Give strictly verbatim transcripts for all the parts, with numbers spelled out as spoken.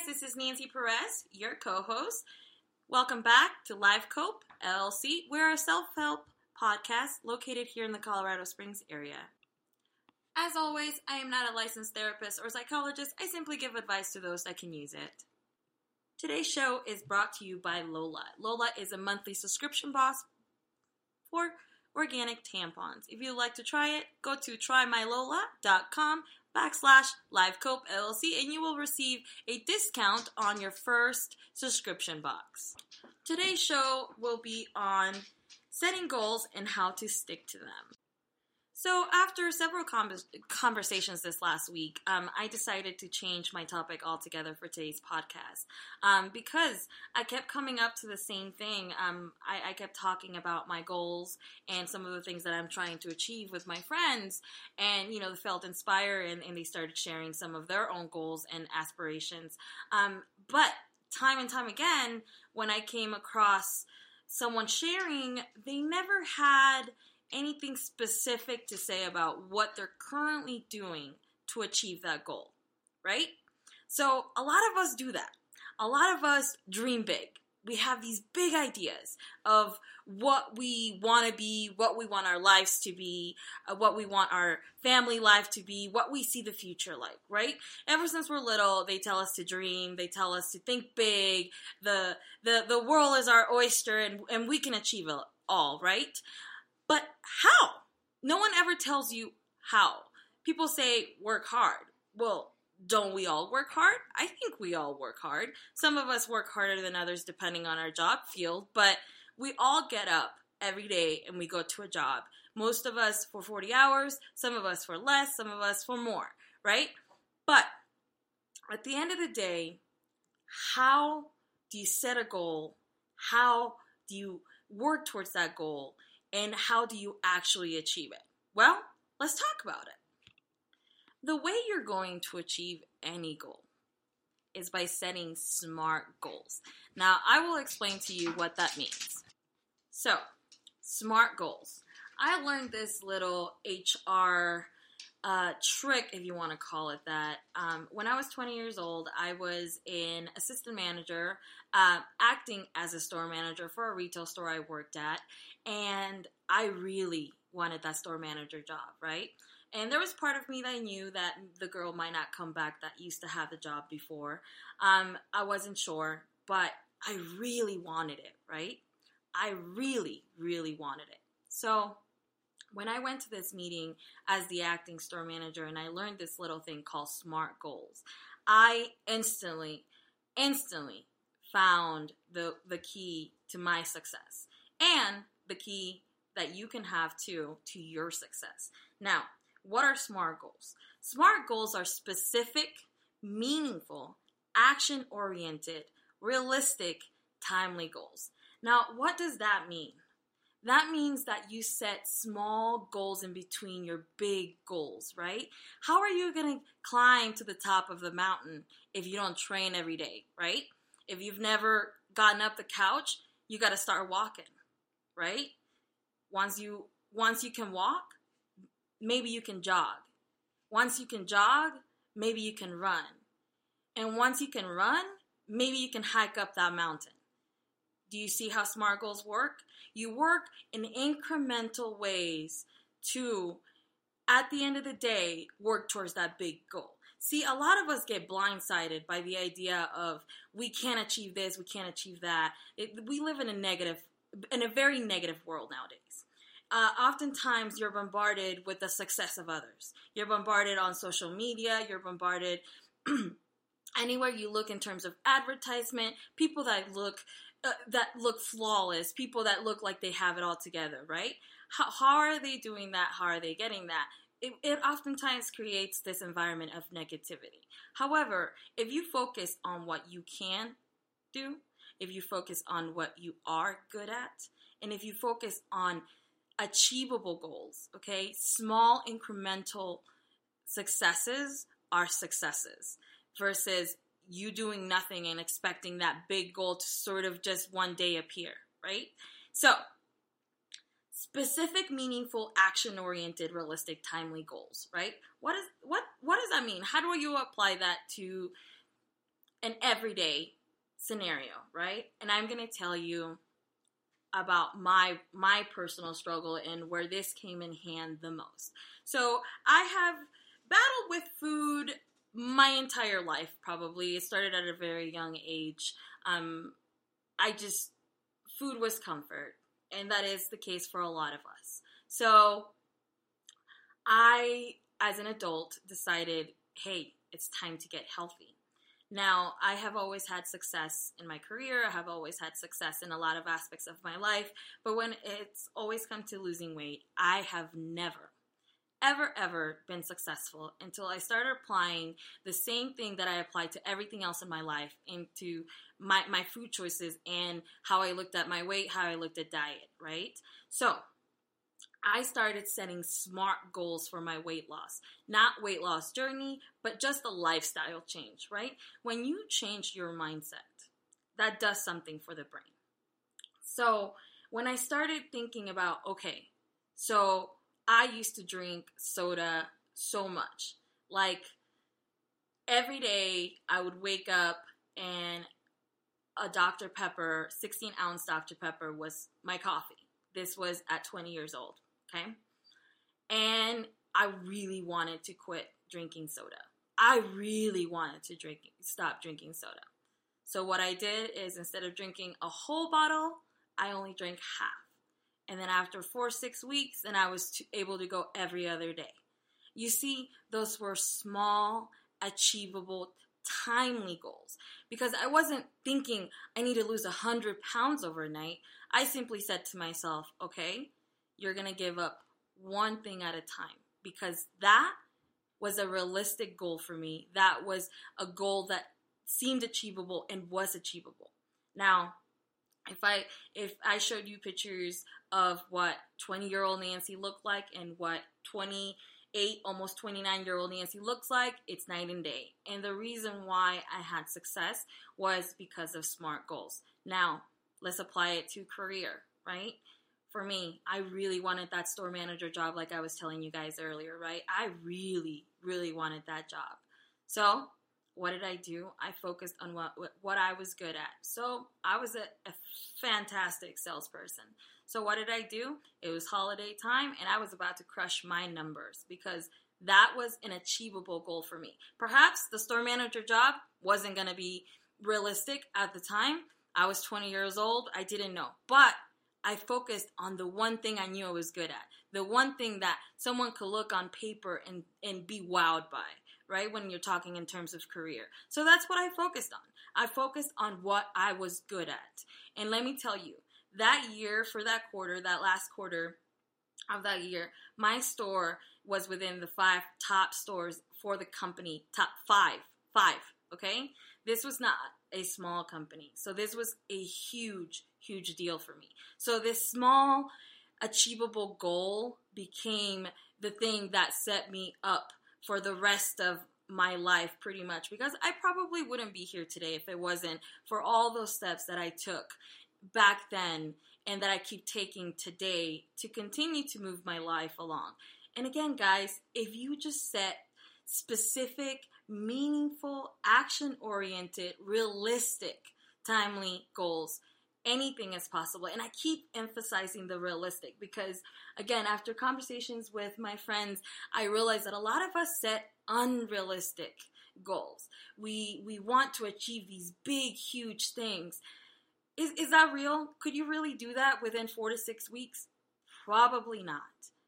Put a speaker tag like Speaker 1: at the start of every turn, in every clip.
Speaker 1: this is Nancy Perez, your co-host. Welcome back to Live Cope, L L C. We're a self-help podcast located here in the Colorado Springs area. As always, I am not a licensed therapist or psychologist. I simply give advice to those that can use it. Today's show is brought to you by Lola. Lola is a monthly subscription box for organic tampons. If you'd like to try it, go to trymylola.com backslash livecope LLC and you will receive a discount on your first subscription box. Today's show will be on setting goals and how to stick to them. So after several conversations this last week, um, I decided to change my topic altogether for today's podcast um, because I kept coming up to the same thing. Um, I, I kept talking about my goals and some of the things that I'm trying to achieve with my friends, and you know, they felt inspired and, and they started sharing some of their own goals and aspirations. Um, but time and time again, when I came across someone sharing, they never had anything specific to say about what they're currently doing to achieve that goal, right? So a lot of us do that. A lot of us dream big. We have these big ideas of what we want to be, what we want our lives to be, uh, what we want our family life to be, what we see the future like, right? Ever since we're little, they tell us to dream, they tell us to think big, the the, the world is our oyster and, and we can achieve it all, right? But how? No one ever tells you how. People say work hard. Well, don't we all work hard? I think we all work hard. Some of us work harder than others depending on our job field, but we all get up every day and we go to a job. Most of us for forty hours, some of us for less, some of us for more, right? But at the end of the day, how do you set a goal? How do you work towards that goal? And how do you actually achieve it? Well, let's talk about it. The way you're going to achieve any goal is by setting SMART goals. Now, I will explain to you what that means. So, SMART goals. I learned this little H R uh, trick, if you want to call it that. Um, when I was twenty years old, I was an assistant manager, uh, acting as a store manager for a retail store I worked at. And I really wanted that store manager job, right? And there was part of me that knew that the girl might not come back that used to have the job before. Um, I wasn't sure, but I really wanted it, right? I really, really wanted it. So when I went to this meeting as the acting store manager and I learned this little thing called SMART goals, I instantly, instantly found the the key to my success. And the key that you can have too to your success. Now, what are SMART goals? SMART goals are specific, meaningful, action-oriented, realistic, timely goals. Now, what does that mean? That means that you set small goals in between your big goals, right? How are you going to climb to the top of the mountain if you don't train every day, right? If you've never gotten up the couch, you got to start walking. Right? Once you once you can walk, maybe you can jog. Once you can jog, maybe you can run. And once you can run, maybe you can hike up that mountain. Do you see how SMART goals work? You work in incremental ways to, at the end of the day, work towards that big goal. See, a lot of us get blindsided by the idea of we can't achieve this, we can't achieve that. It, we live in a negative in a very negative world nowadays. Uh, oftentimes, you're bombarded with the success of others. You're bombarded on social media. You're bombarded anywhere you look in terms of advertisement. People that look uh, that look flawless. People that look like they have it all together. Right? How, how are they doing that? How are they getting that? It, it oftentimes creates this environment of negativity. However, if you focus on what you can do, if you focus on what you are good at, and if you focus on achievable goals, okay, small incremental successes are successes versus you doing nothing and expecting that big goal to sort of just one day appear, right? So, specific, meaningful, action-oriented, realistic, timely goals, right? What is what what does that mean? How do you apply that to an everyday scenario, right? And I'm going to tell you about my my personal struggle and where this came in hand the most. So I have battled with food my entire life, probably. It started at a very young age. Um, I just, food was comfort, and that is the case for a lot of us. So I, as an adult, decided, hey, it's time to get healthy. Now, I have always had success in my career. I have always had success in a lot of aspects of my life. But when it's always come to losing weight, I have never, ever, ever been successful until I started applying the same thing that I applied to everything else in my life into my, my food choices and how I looked at my weight, how I looked at diet, right? So I started setting smart goals for my weight loss. Not weight loss journey, but just a lifestyle change, right? When you change your mindset, that does something for the brain. So when I started thinking about, okay, so I used to drink soda so much. Like every day I would wake up and a Doctor Pepper, sixteen ounce Doctor Pepper was my coffee. This was at twenty years old. Okay, and I really wanted to quit drinking soda. I really wanted to drink, stop drinking soda. So what I did is instead of drinking a whole bottle, I only drank half. And then after four, six weeks, then I was t- able to go every other day. You see, those were small, achievable, timely goals. Because I wasn't thinking I need to lose one hundred pounds overnight. I simply said to myself, okay, you're going to give up one thing at a time, because that was a realistic goal for me. That was a goal that seemed achievable and was achievable. Now, if I if I showed you pictures of what twenty-year-old Nancy looked like and what twenty-eight, almost twenty-nine-year-old Nancy looks like, it's night and day. And the reason why I had success was because of smart goals. Now, let's apply it to career, right? For me, I really wanted that store manager job like I was telling you guys earlier, right? I really, really wanted that job. So what did I do? I focused on what what I was good at. So I was a, a fantastic salesperson. So what did I do? It was holiday time, and I was about to crush my numbers because that was an achievable goal for me. Perhaps the store manager job wasn't going to be realistic at the time. I was twenty years old. I didn't know. But I focused on the one thing I knew I was good at, the one thing that someone could look on paper and, and be wowed by, right, when you're talking in terms of career. So that's what I focused on. I focused on what I was good at. And let me tell you, that year, for that quarter, that last quarter of that year, my store was within the five top stores for the company, top five, five, okay? This was not a small company. So this was a huge, huge deal for me. So this small, achievable goal became the thing that set me up for the rest of my life pretty much, because I probably wouldn't be here today if it wasn't for all those steps that I took back then and that I keep taking today to continue to move my life along. And again, guys, if you just set specific, meaningful, action-oriented, realistic, timely goals, anything is possible. And I keep emphasizing the realistic because, again, after conversations with my friends, I realized that a lot of us set unrealistic goals. We we want to achieve these big, huge things. Is, is that real? Could you really do that within four to six weeks? Probably not.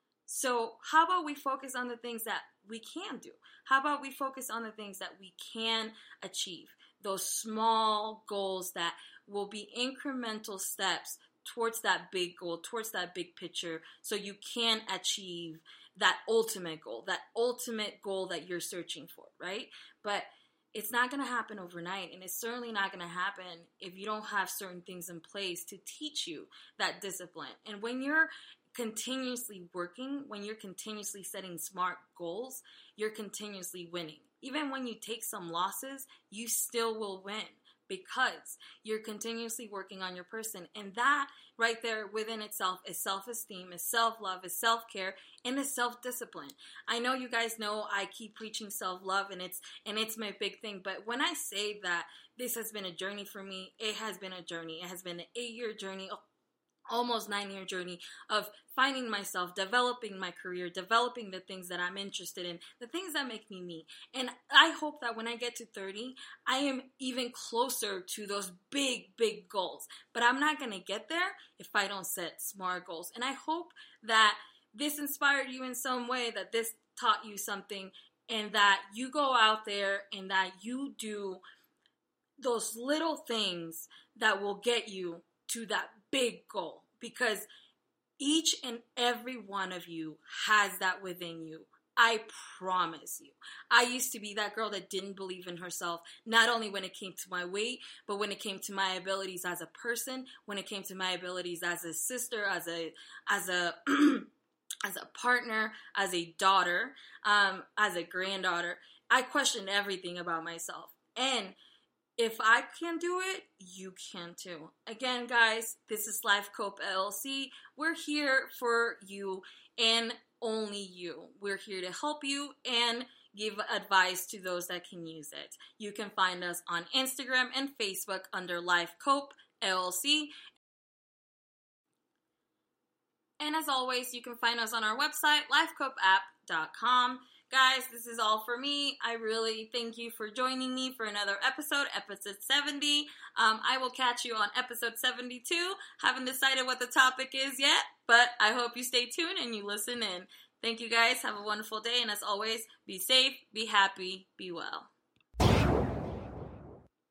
Speaker 1: So how about we focus on the things that we can do? How about we focus on the things that we can achieve? Those small goals that will be incremental steps towards that big goal, towards that big picture, so you can achieve that ultimate goal, that ultimate goal that you're searching for, right? But it's not going to happen overnight, and it's certainly not going to happen if you don't have certain things in place to teach you that discipline. And when you're continuously working, when you're continuously setting smart goals, you're continuously winning. Even when you take some losses, you still will win because you're continuously working on your person. And that right there within itself is self-esteem, is self-love, is self-care, and is self-discipline. I know you guys know I keep preaching self-love, and it's and it's my big thing. But when I say that this has been a journey for me, it has been a journey. It has been an eight-year journey, almost nine-year journey of finding myself, developing my career, developing the things that I'm interested in, the things that make me me. And I hope that when I get to thirty, I am even closer to those big, big goals. But I'm not going to get there if I don't set smart goals. And I hope that this inspired you in some way, that this taught you something, and that you go out there and that you do those little things that will get you to that big goal, because each and every one of you has that within you. I promise you. I used to be that girl that didn't believe in herself, not only when it came to my weight, but when it came to my abilities as a person, when it came to my abilities as a sister, as a as a as a partner, as a daughter, um, as a granddaughter. I questioned everything about myself. And if I can do it, you can too. Again, guys, this is Life Cope L L C. We're here for you and only you. We're here to help you and give advice to those that can use it. You can find us on Instagram and Facebook under Life Cope L L C. And as always, you can find us on our website, life cope app dot com. Guys, this is all for me. I really thank you for joining me for another episode, episode seventy. Um, I will catch you on episode seventy-two. Haven't decided what the topic is yet, but I hope you stay tuned and you listen in. Thank you guys. Have a wonderful day. And as always, be safe, be happy, be well.